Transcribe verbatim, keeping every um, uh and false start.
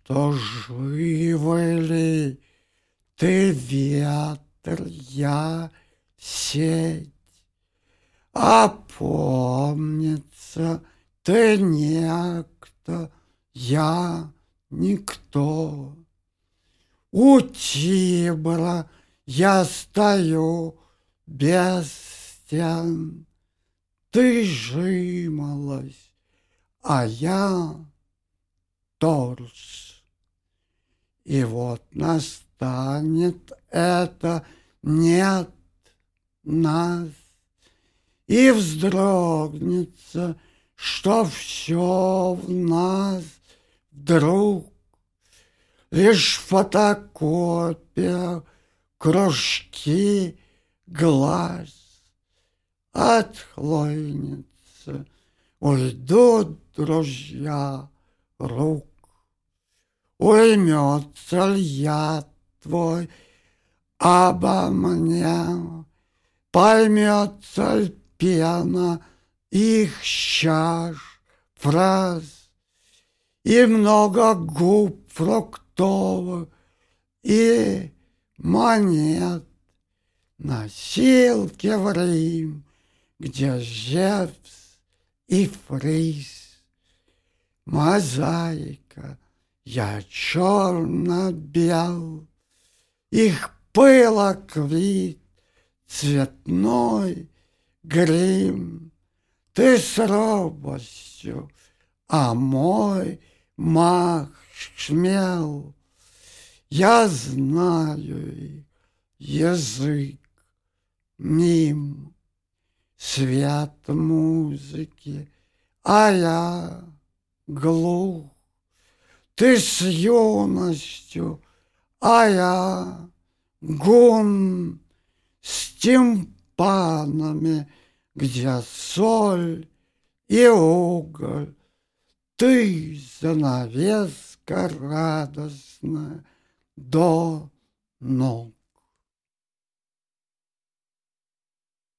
Что живы ли ты, ветер, я сеть? А помнится, ты некто, я никто. У Тибра я стою без стен, ты жимолость, а я торс. И вот настанет это нет нас, и вздрогнется, что все в нас вдруг лишь фотокопия, кружки глаз. Отхлынется, уйдут друзья рук. Уймется ли я твой обо мне, поймется ли пена их чаш, фраз, и много губ фруктовых, и монет, носилки в Рим, где Зевс и Фрис. Мозаика, я черно-бел, их пылок вид, цветной грим. Ты с робостью, а мой мах шмел. Я знаю язык мим, свет музыки, а я глух. Ты с юностью, а я гун, с тимпанами, где соль и уголь. Ты занавеска радостная до ног.